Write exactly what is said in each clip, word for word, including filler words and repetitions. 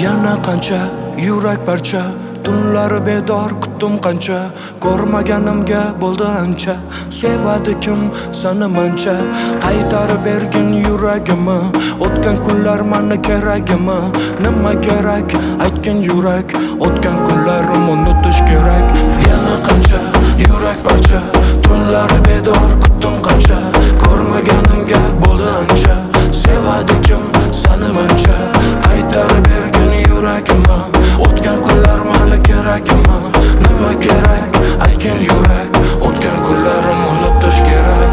Yana qancha yurak parcha, tunlari bedor kutdim qancha, ko'rmaganimga bo'ldi ancha. Sevadi kim seni mancha, qaytarib bergin yuragimni. O'tgan kunlar meni keragimi? Nima kerak aytgin yurak, o'tgan kunlarim unutish kerak. Yana qancha yurak parcha, tunlari bedor kutdim qancha, ko'rmaganimga bo'ldi ancha. Sevadi kim seni mancha, qaytarib bergin yuragimni. O'tgan kunlar meni keragimi? Nima kerak aytgin yurak, o'tgan kunlarim unutish kerak.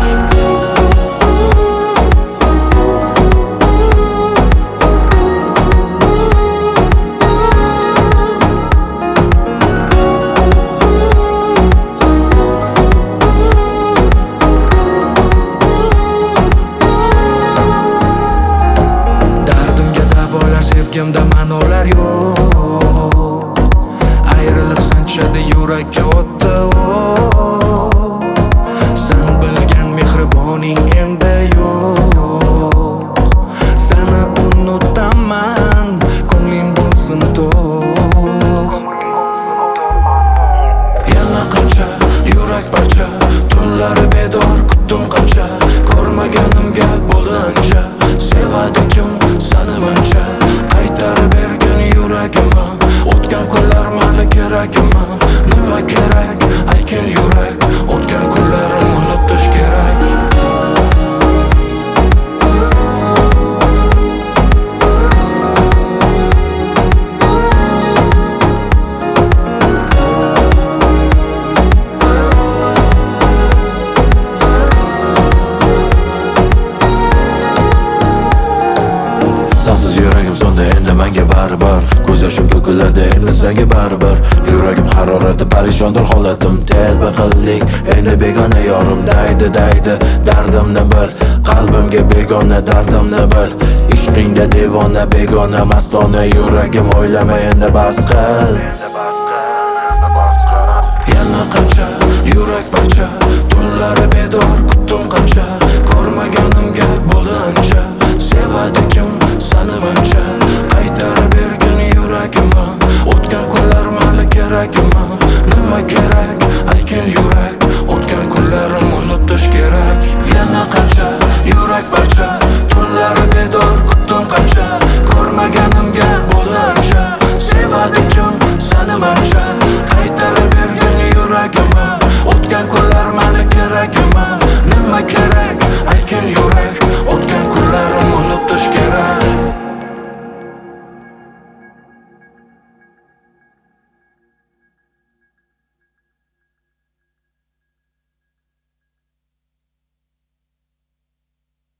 Dardimga davolar, sevgimda ma'nolar yo'q. Ayriliq sanchadi yurakka o'tdi o'q. Sen bilgan mehriboning endi yo'q. Seni unutaman, ko'ngling bo'lsin to'q. Yana qancha yurak parcha, tunlari bedor kutdim qancha, ko'rmaganimga bo'ldi ancha. Sevadi kim seni mancha, qaytarib bergin yuragimni. O'tgan kunlar meni keragimi? Nima kerak aytgin yurak, o'tgan kunlarim unutish kerak. Sensiz yuragim so'ndi endi menga baribir, ko'z yoshim to'kiladi endi senga baribir. Yuragim harorati parishondir holatim, telba qildik endi begona yorim. Daydi daydi dardimni bil, qalbimga begona dardimni bil. Ishqingda devona begona mastona, yuragim o'ylama endi bas qil. Yana qancha yurak parcha, tunlari bedor kutdim